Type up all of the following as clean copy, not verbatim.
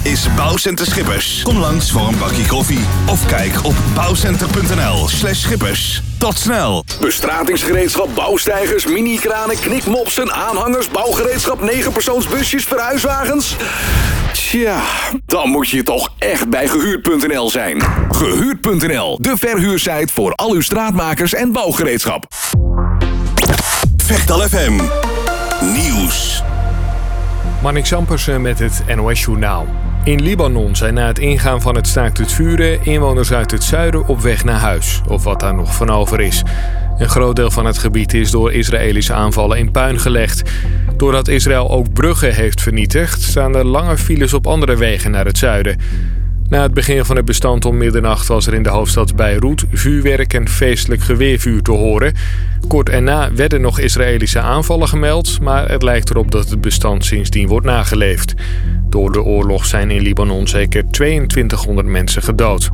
is Bouwcenter Schippers. Kom langs voor een bakje koffie of kijk op bouwcenter.nl/Schippers. Tot snel! Bestratingsgereedschap, bouwsteigers, mini-kranen, knikmopsen, aanhangers, bouwgereedschap, 9-persoonsbusjes, verhuiswagens. Tja, dan moet je toch echt bij Gehuurd.nl zijn. Gehuurd.nl, de verhuursite voor al uw straatmakers en bouwgereedschap. Vechtal FM Nieuws. Marnik Zampersen met het NOS Journaal. In Libanon zijn na het ingaan van het staakt het vuren inwoners uit het zuiden op weg naar huis, of wat daar nog van over is. Een groot deel van het gebied is door Israëlische aanvallen in puin gelegd. Doordat Israël ook bruggen heeft vernietigd, staan er lange files op andere wegen naar het zuiden. Na het begin van het bestand om middernacht was er in de hoofdstad Beirut vuurwerk en feestelijk geweervuur te horen. Kort erna werden nog Israëlische aanvallen gemeld, maar het lijkt erop dat het bestand sindsdien wordt nageleefd. Door de oorlog zijn in Libanon zeker 2200 mensen gedood.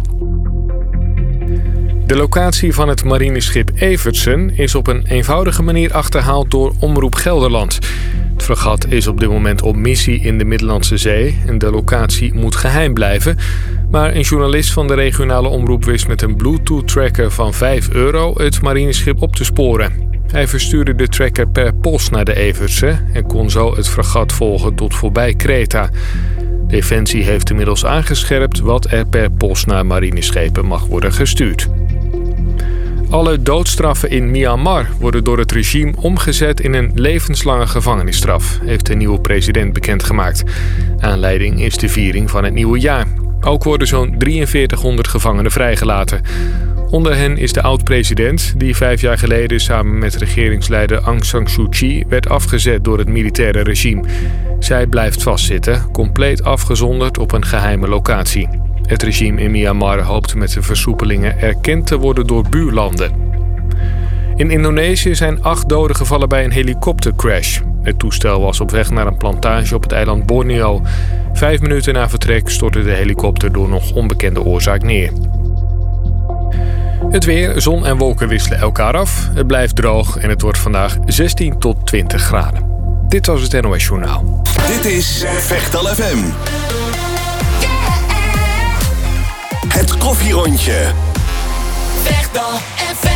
De locatie van het marineschip Evertsen is op een eenvoudige manier achterhaald door Omroep Gelderland. Het fregat is op dit moment op missie in de Middellandse Zee en de locatie moet geheim blijven. Maar een journalist van de regionale omroep wist met een Bluetooth-tracker van €5 het marineschip op te sporen. Hij verstuurde de tracker per post naar de Evertsen en kon zo het fregat volgen tot voorbij Kreta. Defensie heeft inmiddels aangescherpt wat er per post naar marineschepen mag worden gestuurd. Alle doodstraffen in Myanmar worden door het regime omgezet in een levenslange gevangenisstraf, heeft de nieuwe president bekendgemaakt. Aanleiding is de viering van het nieuwe jaar. Ook worden zo'n 4300 gevangenen vrijgelaten. Onder hen is de oud-president, die 5 jaar geleden samen met regeringsleider Aung San Suu Kyi werd afgezet door het militaire regime. Zij blijft vastzitten, compleet afgezonderd op een geheime locatie. Het regime in Myanmar hoopt met de versoepelingen erkend te worden door buurlanden. In Indonesië zijn 8 doden gevallen bij een helikoptercrash. Het toestel was op weg naar een plantage op het eiland Borneo. 5 minuten na vertrek stortte de helikopter door nog onbekende oorzaak neer. Het weer, zon en wolken wisselen elkaar af. Het blijft droog en het wordt vandaag 16 tot 20 graden. Dit was het NOS Journaal. Dit is Vechtal FM. Het koffierondje. Vechtal FM.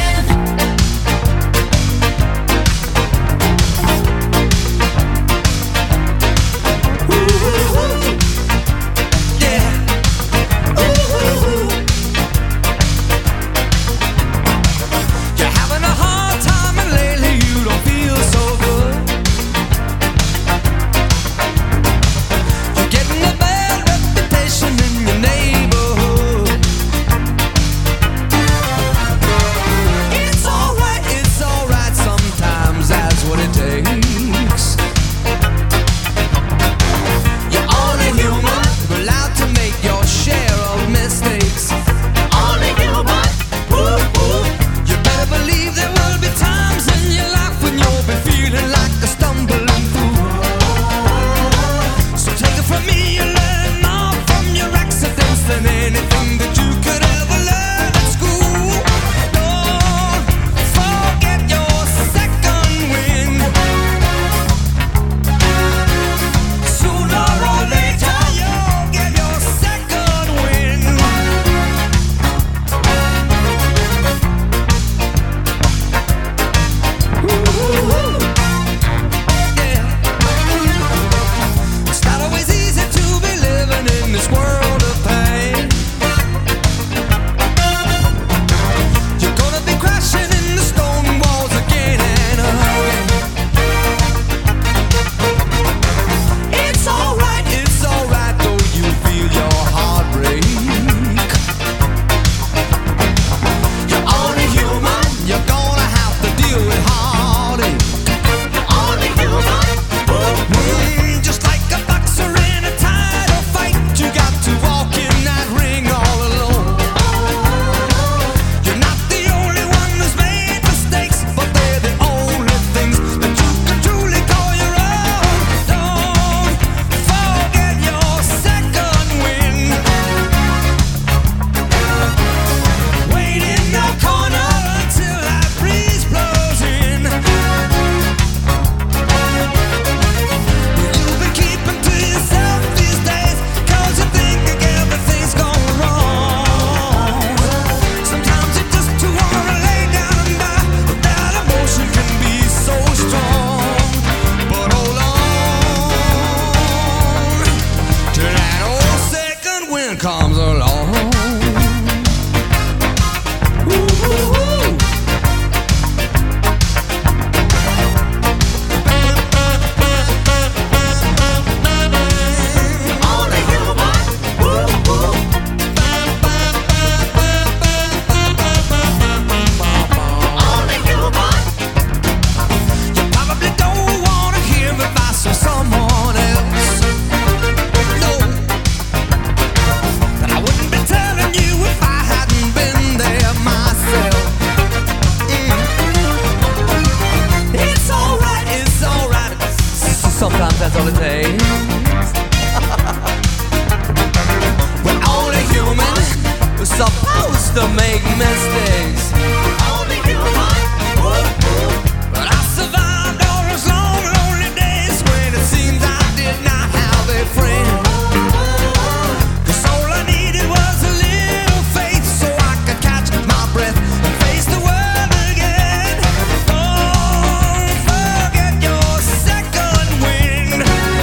to make mistakes. Only human. But I survived all those long, lonely days when it seemed I did not have a friend. 'Cause all I needed was a little faith so I could catch my breath and face the world again. Don't forget your second wind.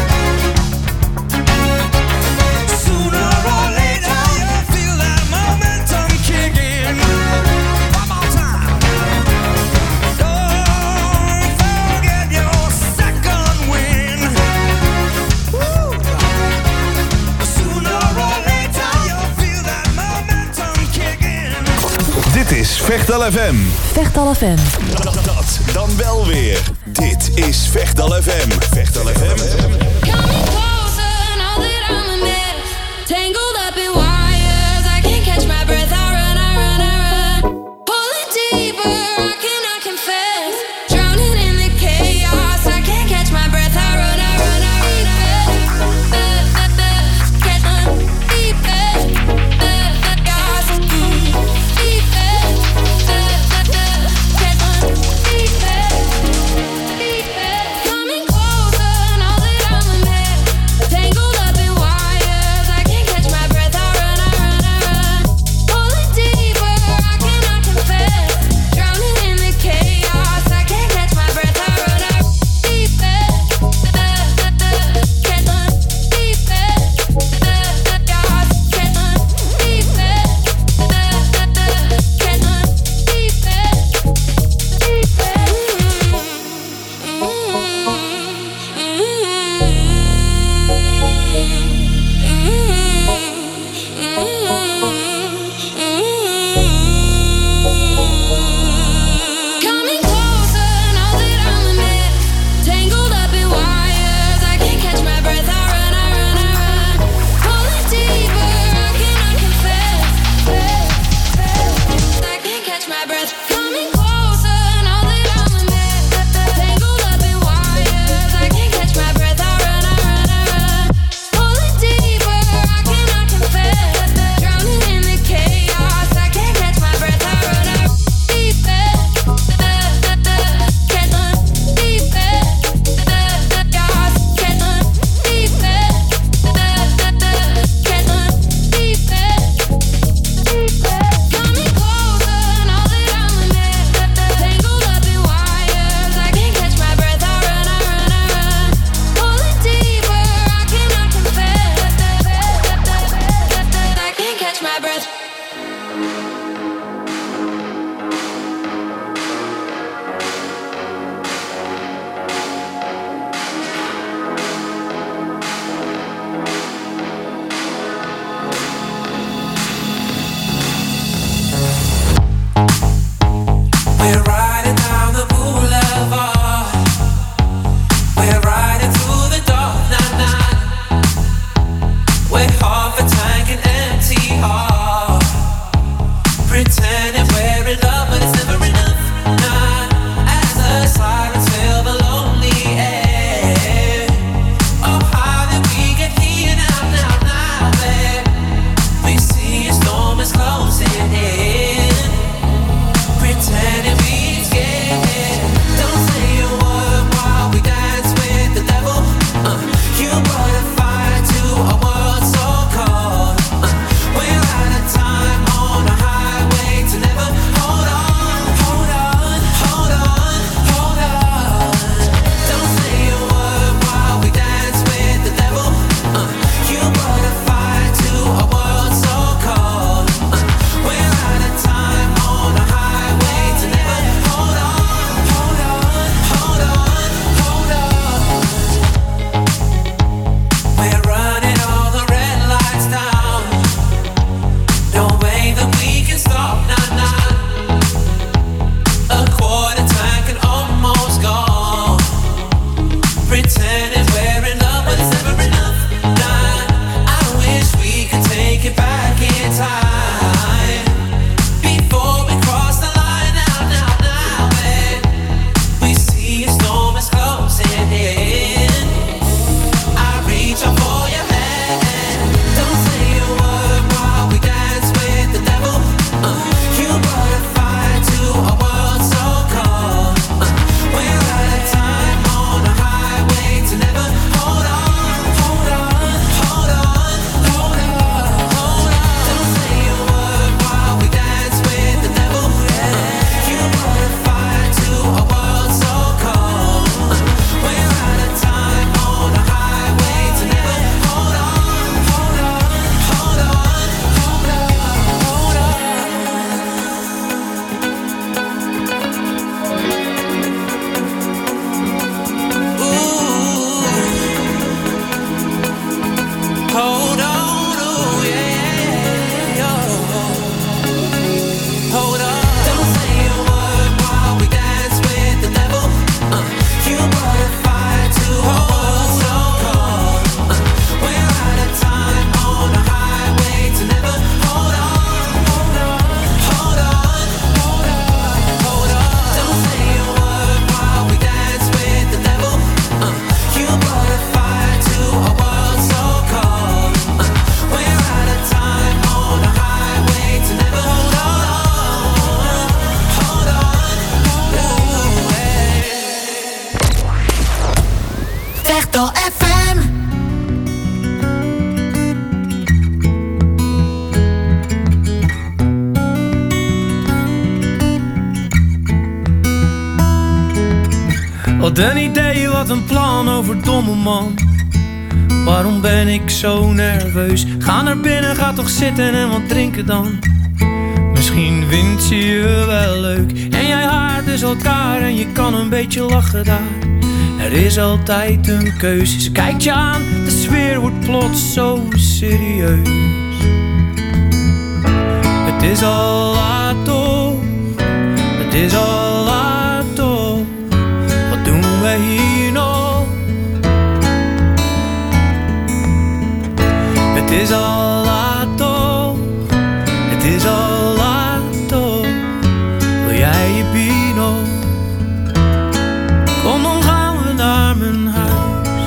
Sooner or later you'll feel that momentum kicking. One more time. Don't forget your second wind. Woo. Sooner or later you'll feel that momentum kicking. Dit is Vechtal FM. Vechtal FM. Dat dan wel weer. Dit is Vechtal FM. Vechtal FM. Coming closer, know that I'm a mess. Tangled up in wires, I can't catch my breath. I run, I run, I run. Pulling deeper, I cannot confess. Drowning in the chaos, I can't catch my breath. I run, I run, I run, I run. Get my deep end. Chaos, deep end. Get my deep end. Deep end. Coming closer, know that I'm a mess. Tangled up in wires, I can't catch my breath. I run, I run, I run. Pulling deeper, I cannot confess. Drowning in the chaos, I can't catch my breath. I run, I run. Deep end. Get my deep end. Chaos, get my deep end. Get my deep Coming closer, know that I'm a mess. Tangled up in wires, I can't catch my breath. I run, I run, I run. Pulling deeper, I cannot confess. I can't catch my breath. Coming closer, know that I'm a mess. Tangled up in wires, I can't catch my breath. I run, I run, I run. Pulling deeper, I cannot confess. Drowning in the chaos, I can't catch my breath. I run, I run. Deep end. Get my deep end. Chaos, get my deep end. Get my deep end. Coming closer, know that I'm a mess. Tangled up in wires, I can't catch my breath. I run, I run, I run. Pulling deeper, I cannot confess. I can't catch my breath. We're riding down the boulevard. We're riding through the dark night. We're half a tank and empty heart. Pretending we're in love, but it's never enough. Nah. As the sirens fill the lonely air. Oh, how did we get here now, babe? We see a storm is closing in. Pretending we scared. Don't say a word while we dance with the devil. You brought a fire to a world so cold. We're out Wat een idee, wat een plan, overdomme man. Waarom ben ik zo nerveus? Ga naar binnen, ga toch zitten en wat drinken dan. Misschien vindt ze je wel leuk en jij haar dus elkaar en je kan een beetje lachen daar. Er is altijd een keuze, ze kijkt je aan, de sfeer wordt plots zo serieus. Het is al laat toch, het is al laat toch, wat doen wij hier nog? Het is al laat toch, het is al laat toch, wil jij je bier nog? Kom dan gaan we naar mijn huis.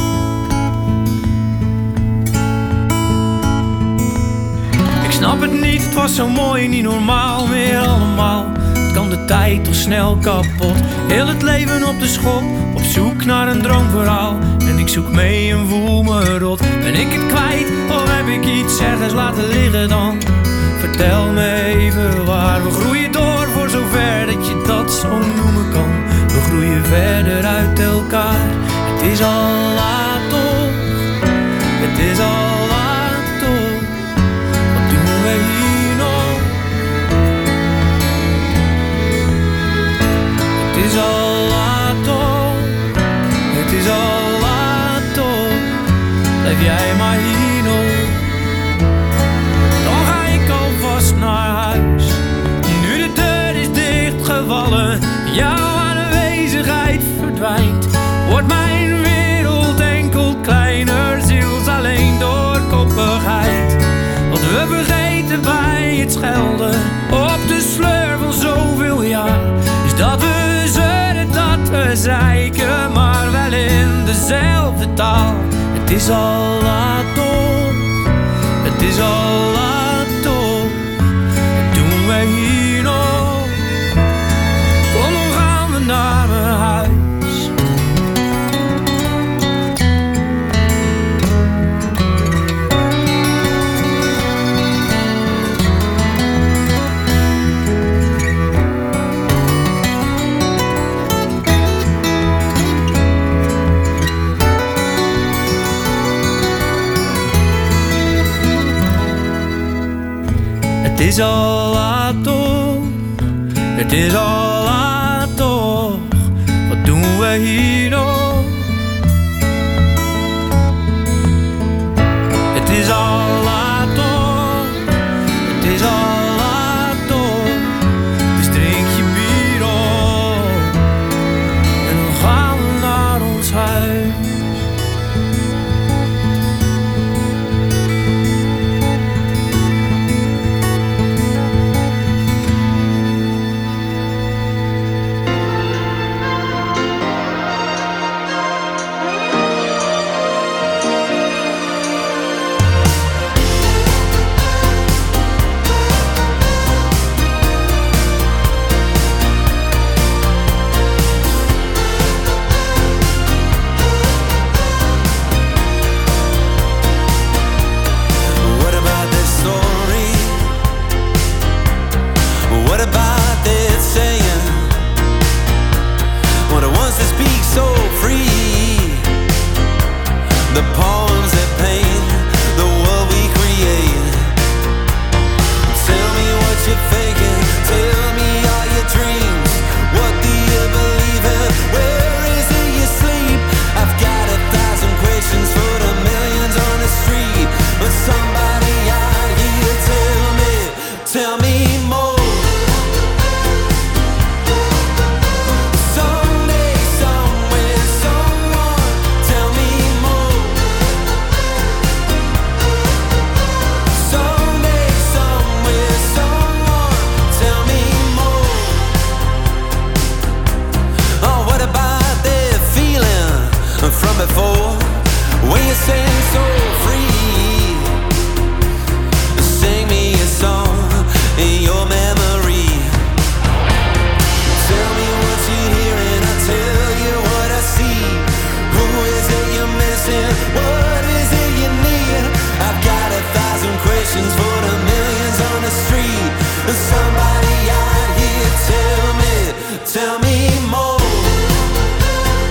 Ik snap het niet, het was zo mooi, niet normaal meer allemaal. Het kan de tijd toch snel kapot, heel het leven op de schop, op zoek naar een droomverhaal. En ik zoek mee en voel me rot. Ben ik het kwijt of heb ik iets ergens laten liggen dan? Vertel me even waar. We groeien door voor zover dat je dat zo noemen kan. We groeien verder uit elkaar. Het is al laat toch, het is al laat toch, wat doen we hier nog? Het is al laat toch, het is al laat toch, blijf jij maar hier nog. Dan ga ik alvast naar huis, nu de deur is dichtgevallen, jouw aanwezigheid verdwijnt, wordt mijn wereld enkel kleiner, ziels alleen door koppigheid. Wat we vergeten bij het schelden, op de sleur van zoveel jaar, is dat we zeuren, dat we zeiken, maar wel in dezelfde taal. Het is al laat toch, het is al laat toch, wat doen wij hier nog? Kom dan gaan we naar mijn huis. Het is al laat toch, het is al laat toch, wat doen we hier nog? Het is al laat toch, het is al laat toch, dus drink je bier op en dan gaan we naar ons huis. Somebody out here, tell me more.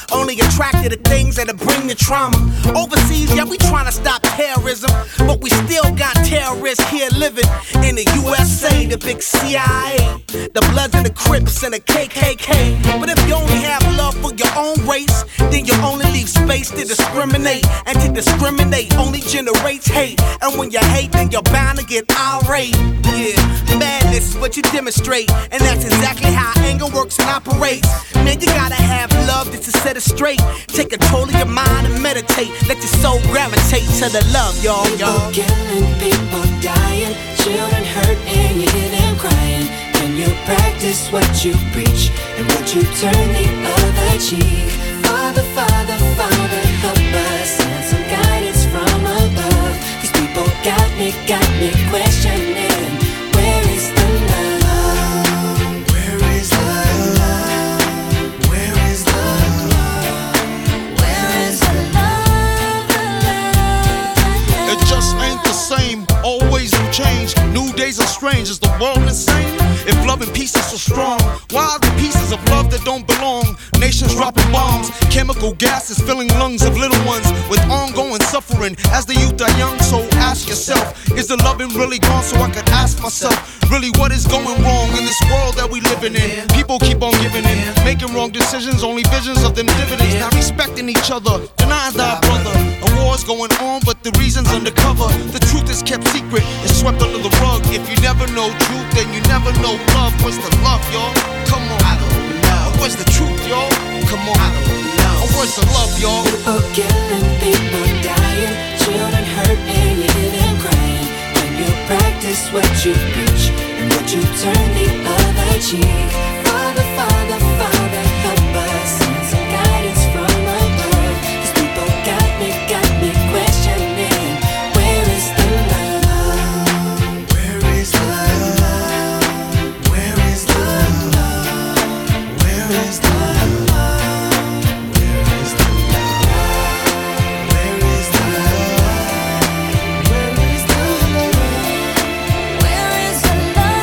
only attracted to things that'll bring the trauma. Overseas, yeah, we trying to stop terrorism, but we still got terrorists here living in the USA, the big CIA, the Bloods and the Crips and the KKK. But if you only have love for your own race, then you only leave space to discriminate, and to discriminate only generates hate. And when you hate, then you're bound to get irate. Yeah, madness is what you demonstrate, and that's exactly how anger works and operates. Man, you gotta have love just to set it straight. Take control of your mind and meditate. Let your soul gravitate to the love, y'all. People killing, people dying, children hurt and you hear them crying. When you practice what you preach, and would you turn the other cheek? Father, Father, Father, help us, send some guidance from above. These people got me questioning, where is the love? Where is the love? Where is the love? Where is the love, the love? It just ain't the same, always new change. New days are strange, is the world insane? If love and peace is so strong, why are the pieces of love that don't belong? Nations dropping bombs, chemical gases filling lungs of little ones with ongoing suffering. As the youth are young, so ask yourself, is the loving really gone? So I could ask myself, really what is going wrong in this world that we living in? People keep on giving in, making wrong decisions, only visions of them dividends. Not respecting each other, denying thy brother. A war's going on, but the reason's undercover. The truth is kept secret, it's swept under the rug. If you never know truth, then you never know love. Where's the love, y'all? Come on. I don't know. Where's the truth, y'all? Come on. I don't know. Where's the love, y'all? People killing, people dying, children hurt and you hear them crying. When you practice what you preach, and would you turn the other cheek? Father, Father, Father, help us, send some guidance from above. These people got me questioning, where is the love? Where is the love? Where is the love? Where is the love? Where is the love? Where is the love? Where is the love? Where is the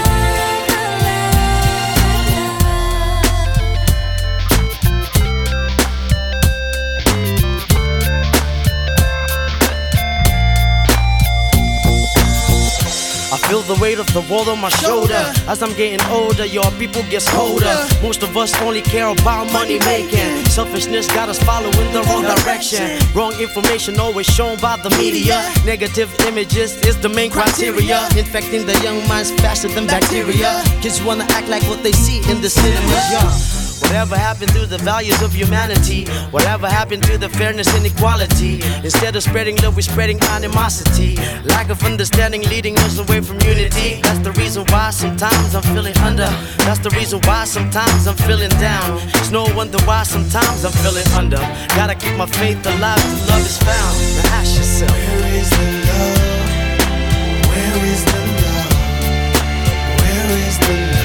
I feel the weight of the world on my shoulder. As I'm getting older, your people get colder. Most of us only care about money making. Selfishness got us following the wrong direction. Wrong information always shown by the media. Negative images is the main criteria, infecting the young minds faster than bacteria. Kids wanna act like what they see in the cinemas, yeah. Whatever happened to the values of humanity? Whatever happened to the fairness and equality? Instead of spreading love, we're spreading animosity. Lack of understanding leading us away from unity. That's the reason why sometimes I'm feeling under. That's the reason why sometimes I'm feeling down. It's no wonder why sometimes I'm feeling under. Gotta keep my faith alive till love is found. Now ask yourself, where is the love? Where is the love? Where is the love?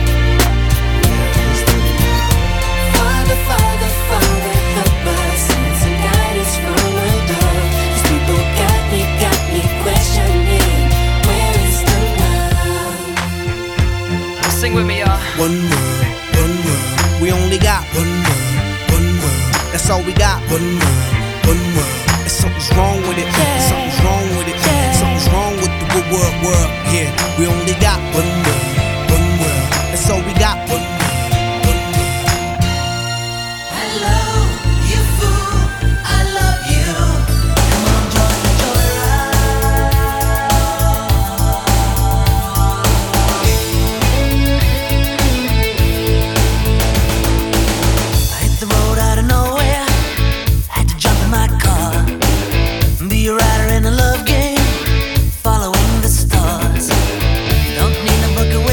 Father, Father, help us, send some guidance from above. These people got me questioning, where is the love? Sing with me, y'all. One word, we only got one word, that's all we got. One word, and something's wrong with it, something's wrong with it, something's wrong with the word, yeah. We only got one word, that's all we got. One word. Following the stars, don't need a book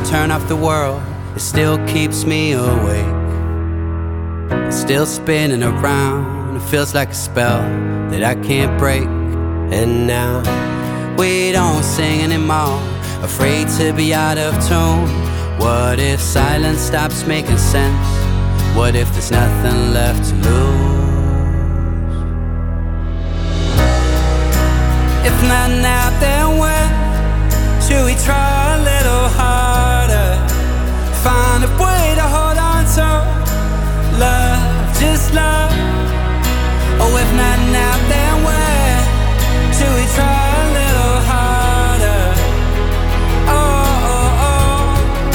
turn off the world, it still keeps me awake. It's still spinning around, it feels like a spell that I can't break. And now we don't sing anymore, afraid to be out of tune. What if silence stops making sense? What if there's nothing left to lose? If not now, then when? Should we try a little harder? Find a way to hold on to love, just love. Oh, if not now, then when? Should we try a little harder? Oh, oh, oh.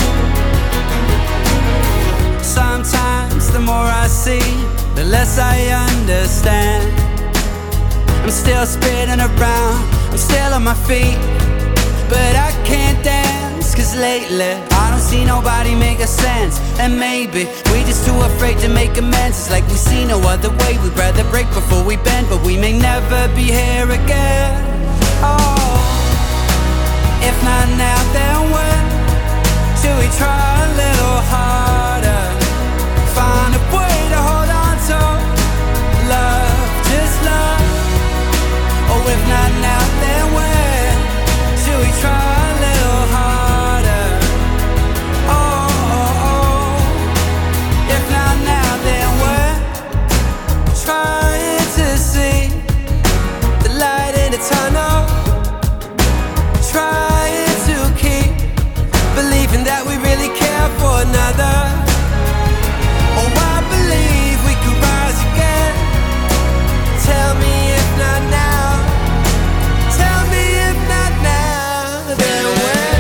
Sometimes the more I see, the less I understand. I'm still spinning around, I'm still on my feet, but I can't dance, cause lately I don't see nobody making sense. And maybe we just too afraid to make amends. It's like we see no other way, we'd rather break before we bend, but we may never be here again. Oh, if not now, then when? Should we try a little harder? Find a way to hold on to love, just love. Oh, if not now, then when? Should we try a little harder? Oh, oh, oh. If not now, then when? Trying to see the light in the tunnel, trying to keep believing that we really care for another. Oh, I believe we can rise again. Tell me if not now. Tell me if not now, then when?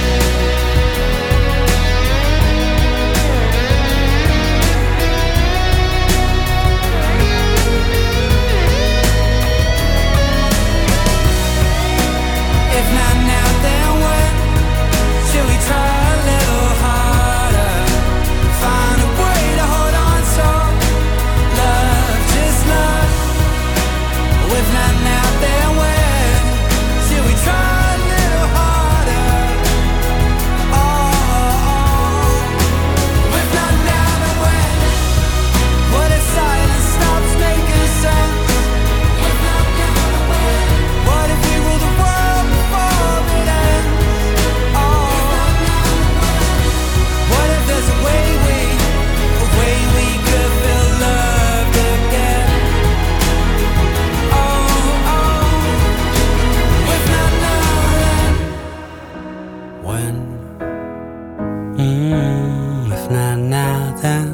If not now, then when? Should we try a little harder? Find a way to hold on to love, just love. Oh, if not now, then when? Should we try a little harder? Oh, oh, oh. If not now, then when? What if silence stops making sense? If not now, then when? What if we rule the world before it ends? Oh, what if there's a way we could feel loved again? Oh, oh, if not now, then when? If not now, then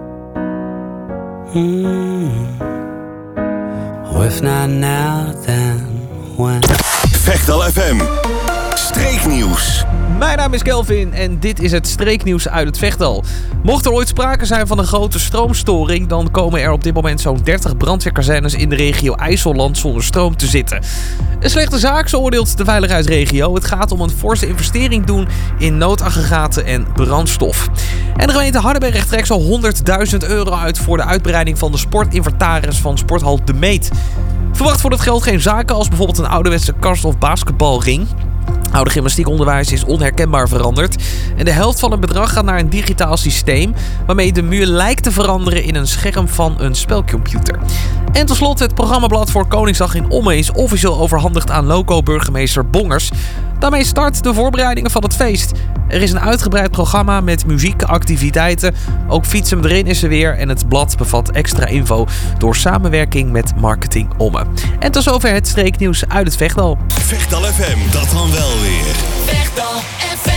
oh, if not now, then when? Vechtal FM. Streeknieuws. Mijn naam is Kelvin en dit is het streeknieuws uit het Vechtal. Mocht er ooit sprake zijn van een grote stroomstoring, dan komen er op dit moment zo'n 30 brandweerkazernes in de regio IJsselland zonder stroom te zitten. Een slechte zaak, zo oordeelt de veiligheidsregio. Het gaat om een forse investering doen in noodaggregaten en brandstof. En de gemeente Hardenberg trekt zo'n €100.000 uit voor de uitbreiding van de sportinventaris van sporthal De Meet. Verwacht voor dat geld geen zaken als bijvoorbeeld een ouderwetse kast- of basketbalring. Oude gymnastiekonderwijs is onherkenbaar veranderd. En de helft van het bedrag gaat naar een digitaal systeem waarmee de muur lijkt te veranderen in een scherm van een spelcomputer. En tot slot, het programmablad voor Koningsdag in Ommen is officieel overhandigd aan loco-burgemeester Bongers. Daarmee start de voorbereidingen van het feest. Er is een uitgebreid programma met muziek, activiteiten. Ook Fietsen erin is er weer. En het blad bevat extra info door samenwerking met Marketing Ommen. En tot zover het streeknieuws uit het Vechtal. Vechtal FM, dat dan wel weer. Vechtal FM.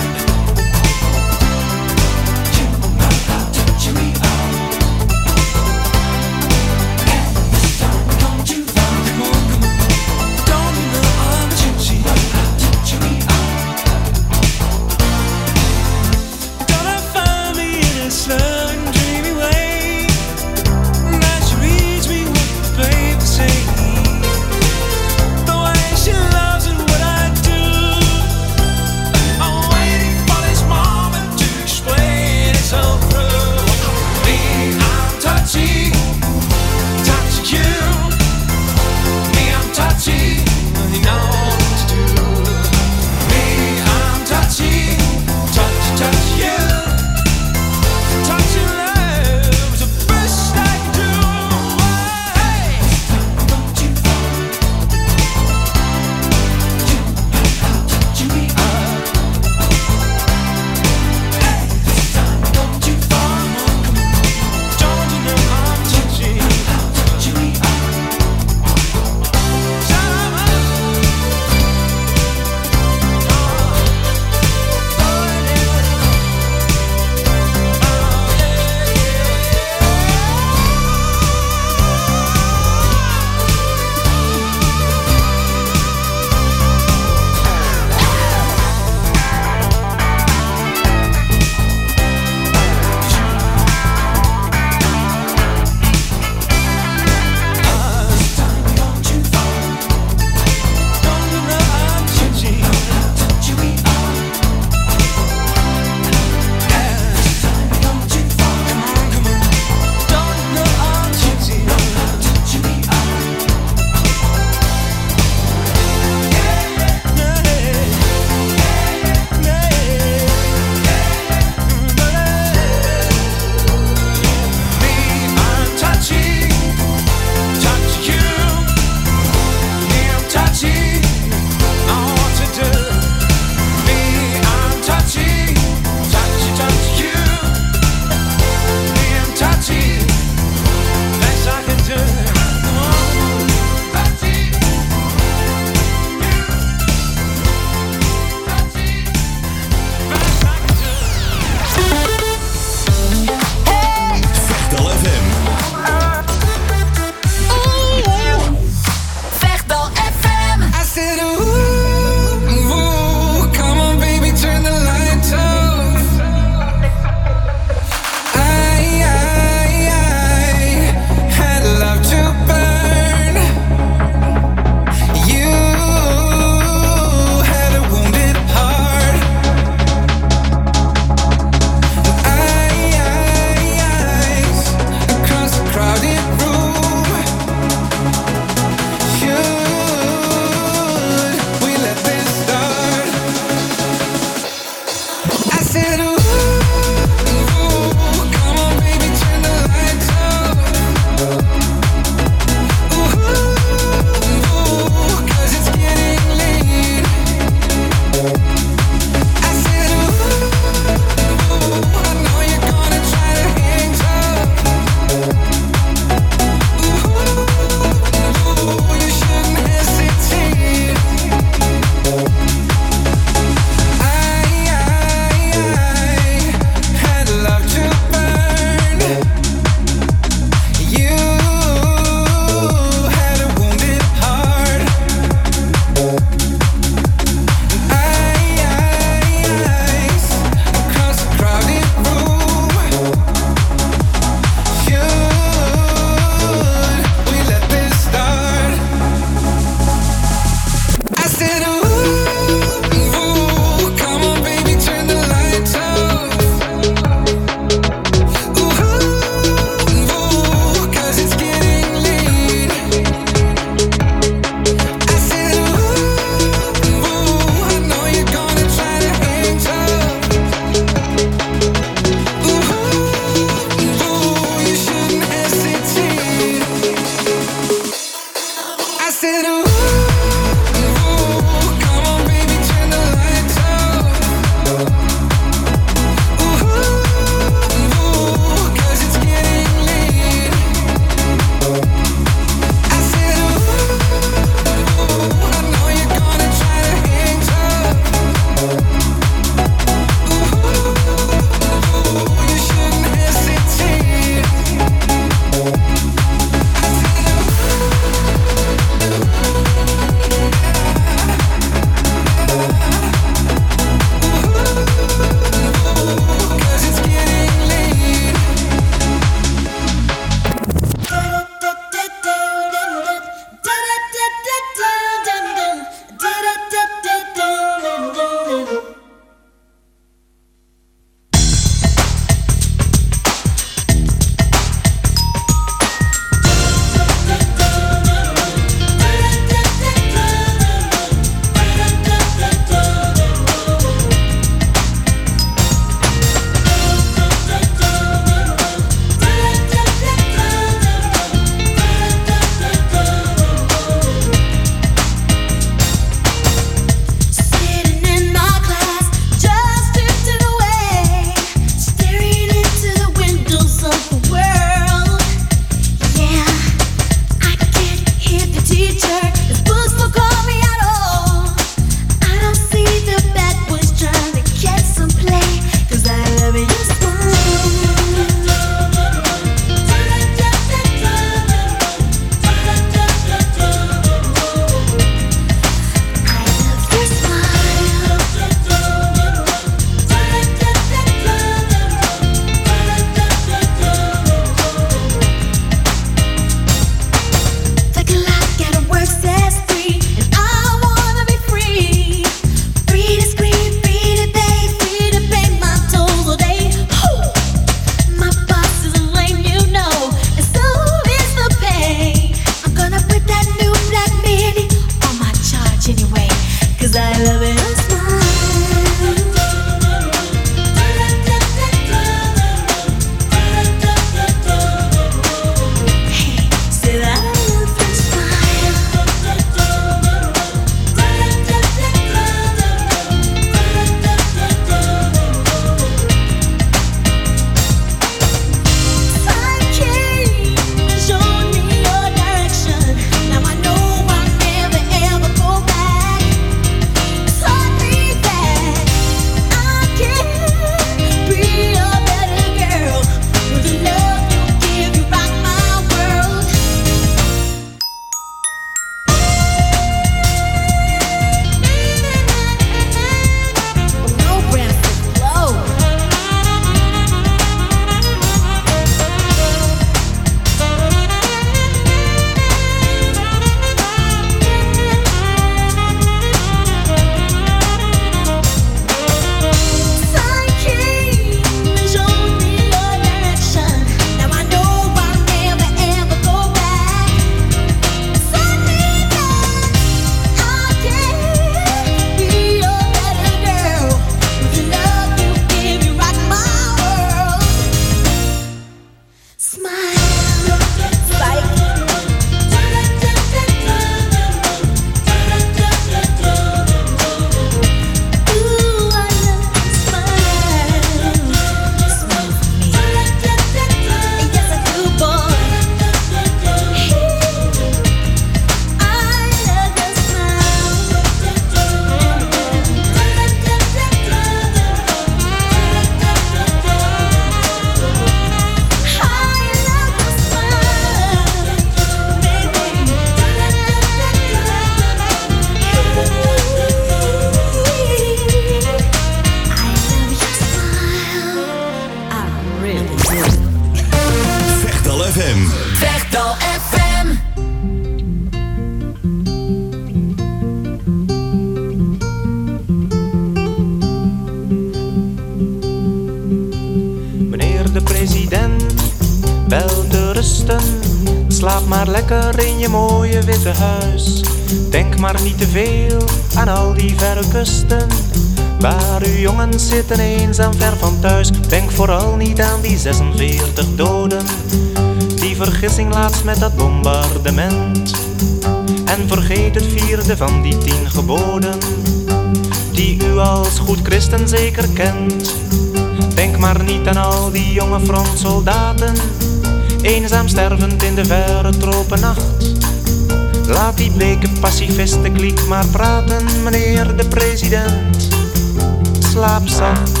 maar lekker in je mooie witte huis. Denk maar niet te veel aan al die verre kusten, waar uw jongens zitten eenzaam ver van thuis. Denk vooral niet aan die 46 doden, die vergissing laatst met dat bombardement. En vergeet het 4e van die 10 geboden, die u als goed christen zeker kent. Denk maar niet aan al die jonge frontsoldaten, eenzaam stervend in de verre tropennacht. Laat die bleke pacifistenkliek maar praten, meneer de president. Slaap zacht.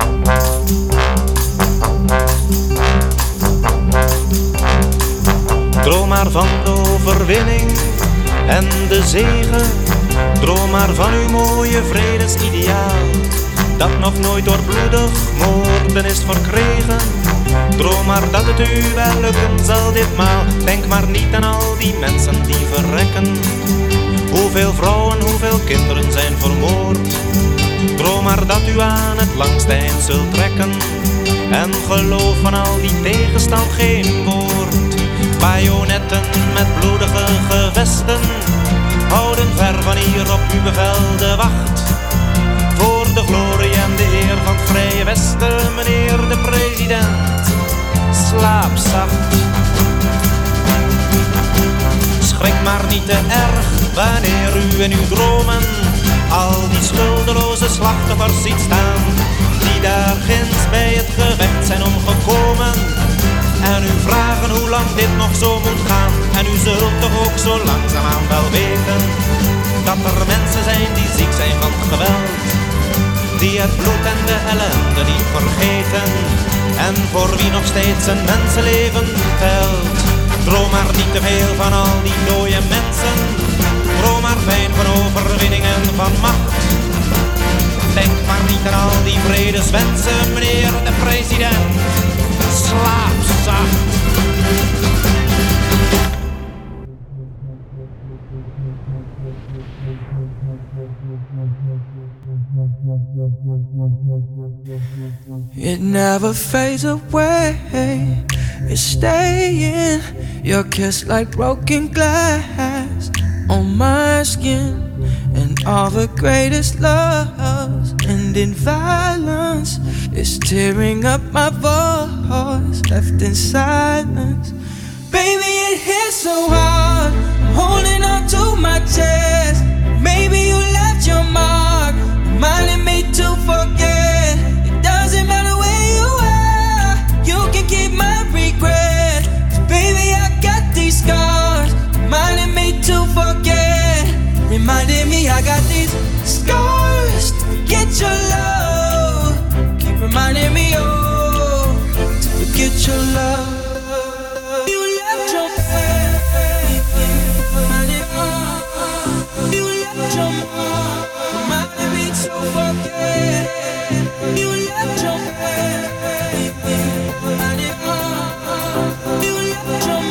Droom maar van de overwinning en de zege. Droom maar van uw mooie vredesideaal, dat nog nooit door bloedig moorden is verkregen. Droom maar dat het u wel lukken zal ditmaal. Denk maar niet aan al die mensen die verrekken. Hoeveel vrouwen, hoeveel kinderen zijn vermoord. Droom maar dat u aan het langste eind zult trekken. En geloof van al die tegenstand geen woord. Bajonetten met bloedige gevesten houden ver van hier op uw bevel de wacht. Voor de glorie en de eer van het Vrije Westen, meneer de president. Slaap zacht. Schrik maar niet te erg wanneer u in uw dromen al die schuldeloze slachtoffers ziet staan, die daar ginds bij het gevecht zijn omgekomen. En u vragen hoe lang dit nog zo moet gaan. En u zult toch ook zo langzaamaan wel weten dat er mensen zijn die ziek zijn van het geweld, die het bloed en de ellende niet vergeten, en voor wie nog steeds een mensenleven telt. Droom maar niet te veel van al die dode mensen, droom maar fijn van overwinning en van macht. Denk maar niet aan al die vredeswensen, meneer de president. Slaap zacht. It never fades away, it's staying. Your kiss like broken glass on my skin. And all the greatest loves end in violence. It's tearing up my voice, left in silence. Baby, it hits so hard, I'm holding on to my chest. Maybe you left your mark, reminding me to forget. It doesn't matter where you are, you can keep my regret. Baby, I got these scars, reminding me to forget. Reminding me I got these scars to forget your love. Keep reminding me, oh, to forget your love. You left your you left your mark, reminding me to forget. You left your you left your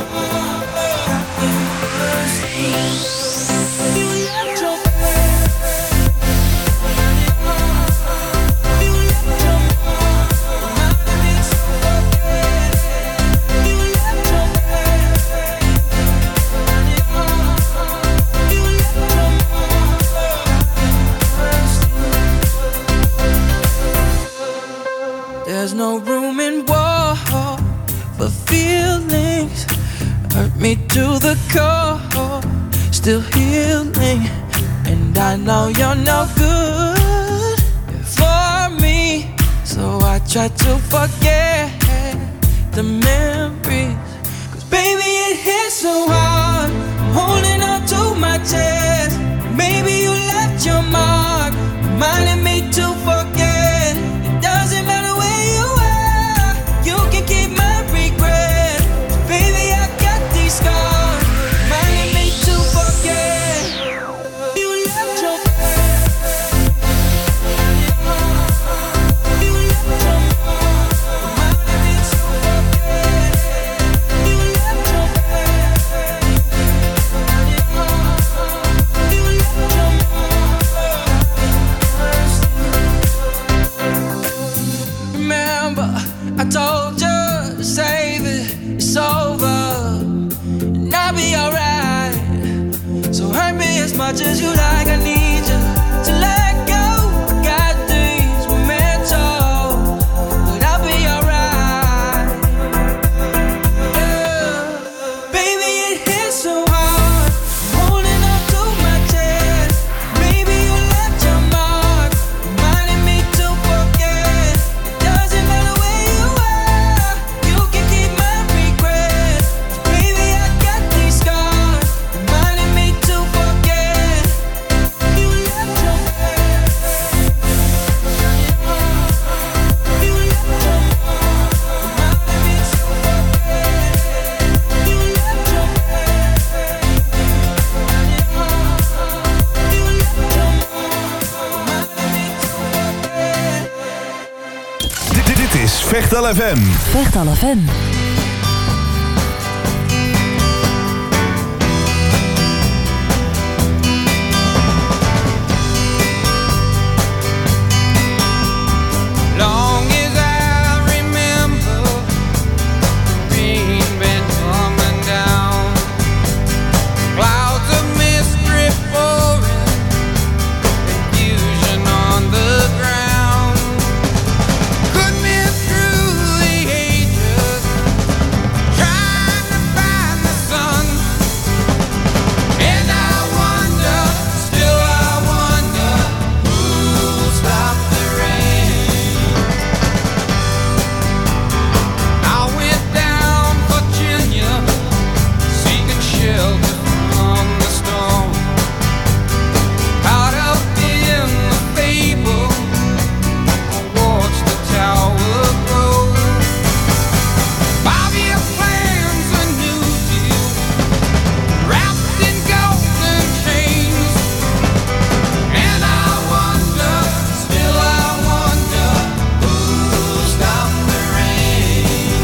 There's no room in war for feelings. Hurt me to the core, still healing. And I know you're no good for me, so I try to forget the memories. Cause baby it hits so hard, I'm holding on to my chest. Maybe you left your mark, reminding me to forget. It doesn't matter where you are, you can keep my regret. Baby I got these scars, reminding me to forget. You left your you left your mark, reminding me to forget. You left your much as you like, I need you to let go. I got things we're meant to, but I'll be alright. Baby, it hits so hard, holding up to my chest. Maybe you left your mark, reminding me to forget. It doesn't matter where you are, you can keep my regrets. Baby, I got these scars, reminding me to forget. You left your bed. You left your mark, reminding me to forget. You left your Dit is Vechtal FM. Vechtal FM. Long as I remember, the rain been coming down, clouds of mist drip pouring, confusion on the ground. Could be through the ages, trying to find the sun, and I wonder, still I wonder, who'll stop the rain. I went down Virginia, seeking shelter from the storm. Caught up in the fable, I watched the tower grow. 5-year plans, a new deal, wrapped in golden chains. And I wonder, still I wonder, who'll stop the rain.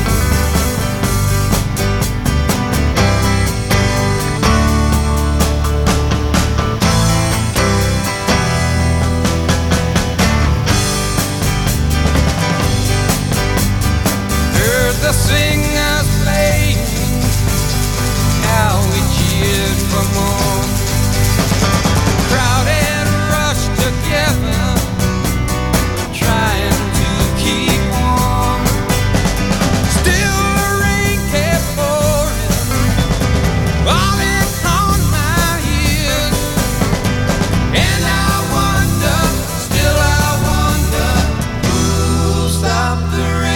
Heard the singers playing, how we cheered for more. Crowd had rushed together, trying to keep warm. Still the rain kept pouring, falling on my ears. And I wonder, still I wonder, who'll stop the rain.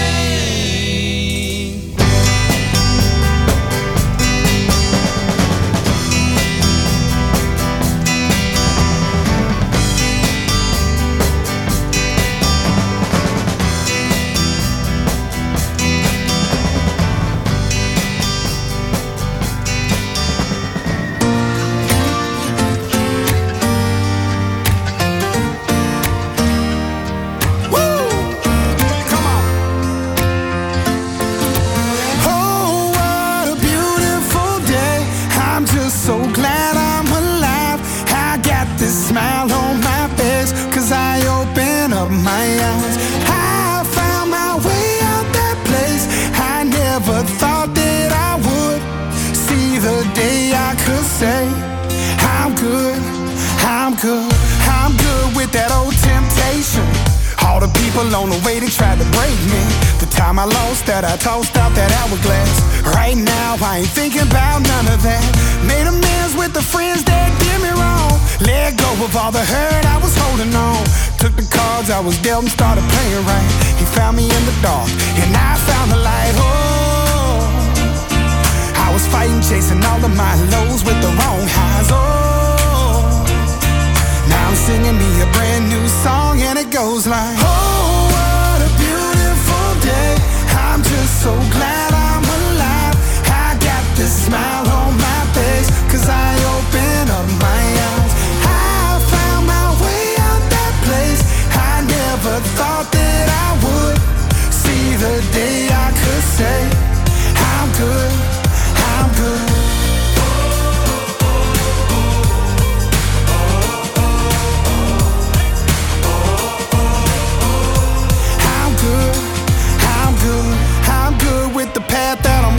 Oh, what a beautiful day. I'm just so glad I'm alive. I got this smile on my face, 'cause I open up my eyes. I found my way out that place I never thought that I would. See the day I could say, I'm good, I'm good, I'm good with that old temptation. All the people on the way that tried to break me. The time I lost that, I tossed out that hourglass. Right now, I ain't thinking about none of that. Made amends with the friends that did me wrong. Let go of all the hurt I was holding on. Took the cards I was dealt and started playing right. He found me in the dark, and I found the light. Oh, I was fighting, chasing all of my lows with the wrong highs. Oh, now I'm singing me a brand new song, and it goes like, oh, what a beautiful day. I'm just so glad I'm alive. I got this smile on my face, 'cause I open up my eyes. I found my way out that place I never thought that I would. See the day I could say, I'm good, I'm good.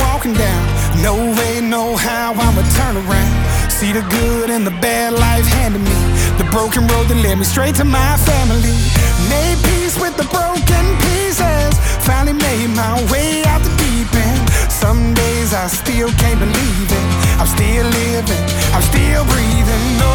See the good and the bad, life hand broken road that led me straight to my family. Made peace with the broken pieces. Finally made my way out the deep end. Some days I still can't believe it. I'm still living, I'm still breathing. No,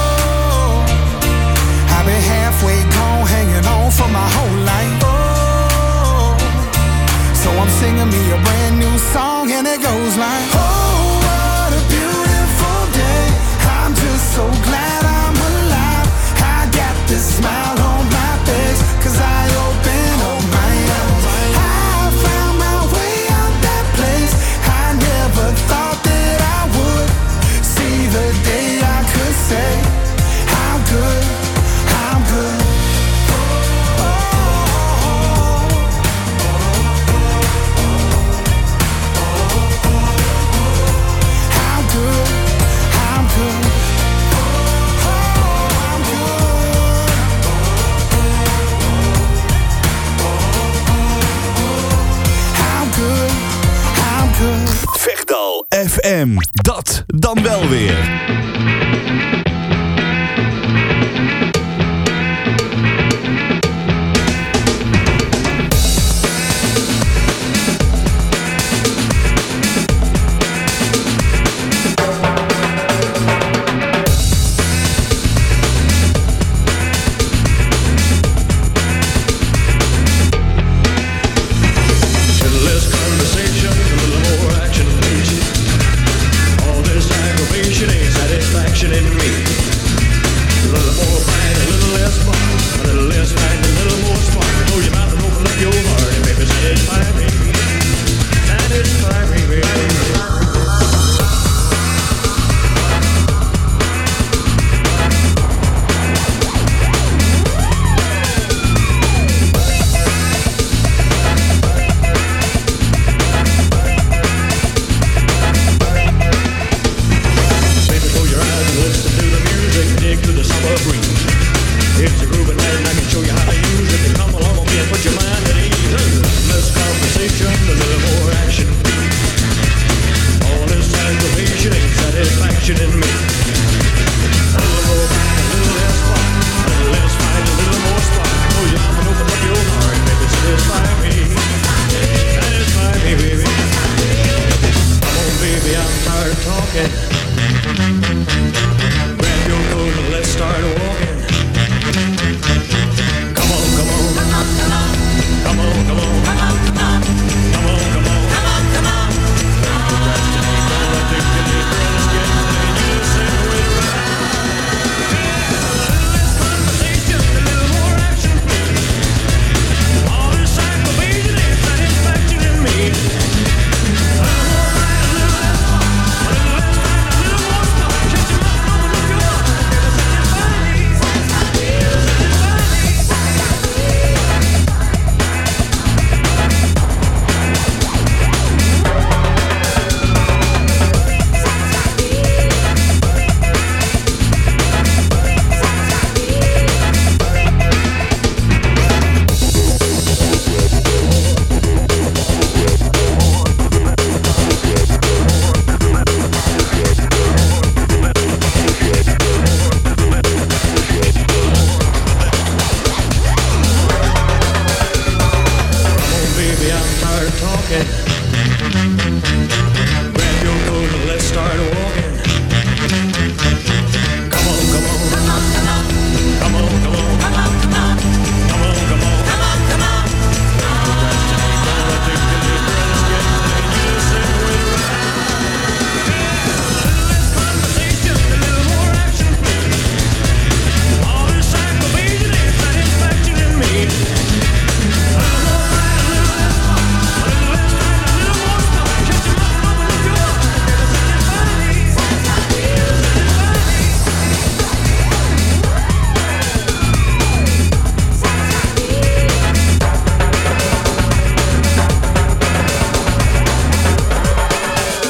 I've been halfway gone, hanging on for my whole life. Oh, so I'm singing me a brand new song, and it goes like, oh, what a beautiful day. I'm just so glad I'm alive. I got this smile on my face, 'cause I open up my eyes. I found my way out that place. I never thought that I would see the day I could say, I'm good, I'm good. Vechtal FM, dat dan wel weer.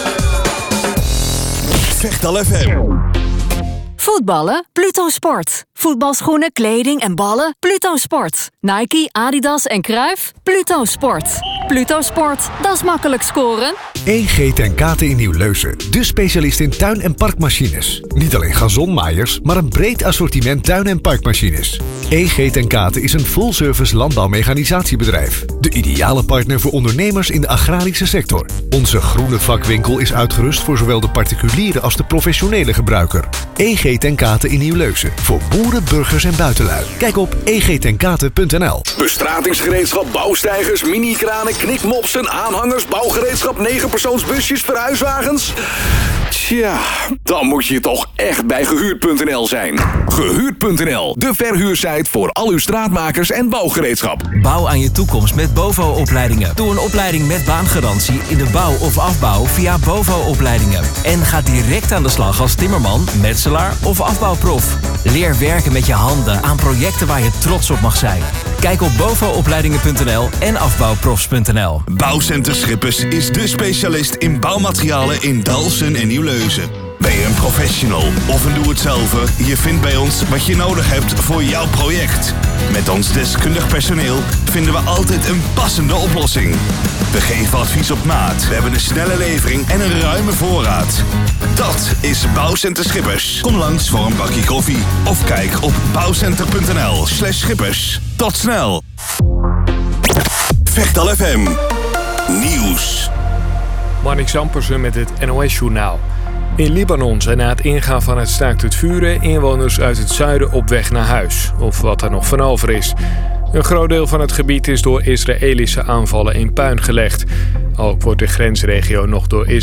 Vechtal FM. Voetballen, Pluto Sport. Voetbalschoenen, kleding en ballen? Pluto Sport. Nike, Adidas en Cruijff? Pluto Sport. Pluto Sport, dat is makkelijk scoren. EG ten Kate in Nieuw-Leusen. De specialist in tuin- en parkmachines. Niet alleen gazonmaaiers, maar een breed assortiment tuin- en parkmachines. EG ten Kate is een full-service landbouwmechanisatiebedrijf. De ideale partner voor ondernemers in de agrarische sector. Onze groene vakwinkel is uitgerust voor zowel de particuliere als de professionele gebruiker. EG ten Kate in Nieuw-Leusen. Voor boeren, burgers en buitenlui. Kijk op egtenkate.nl. Bestratingsgereedschap, bouwsteigers, mini-kranen, knikmopsen, aanhangers, bouwgereedschap, 9-persoonsbusjes, verhuiswagens. Tja, dan moet je toch echt bij Gehuurd.nl zijn. Gehuurd.nl, de verhuursite voor al uw straatmakers en bouwgereedschap. Bouw aan je toekomst met BOVO-opleidingen. Doe een opleiding met baangarantie in de bouw of afbouw via BOVO-opleidingen. En ga direct aan de slag als timmerman, metselaar of afbouwprof. Leer werken met je handen aan projecten waar je trots op mag zijn. Kijk op bovoopleidingen.nl en afbouwprofs.nl. Bouwcenter Schippers is de specialist in bouwmaterialen in Dalfsen en Nieuw-Leusen. Ben je een professional of een doe-het-zelver? Je vindt bij ons wat je nodig hebt voor jouw project. Met ons deskundig personeel vinden we altijd een passende oplossing. We geven advies op maat. We hebben een snelle levering en een ruime voorraad. Dat is Bouwcenter Schippers. Kom langs voor een bakje koffie of kijk op bouwcenter.nl/schippers. Tot snel. Vechtal FM Nieuws. Marnix Ampersen met het NOS-journaal. In Libanon zijn na het ingaan van het staakt het vuren inwoners uit het zuiden op weg naar huis, of wat er nog van over is. Een groot deel van het gebied is door Israëlische aanvallen in puin gelegd. Ook wordt de grensregio nog door Israël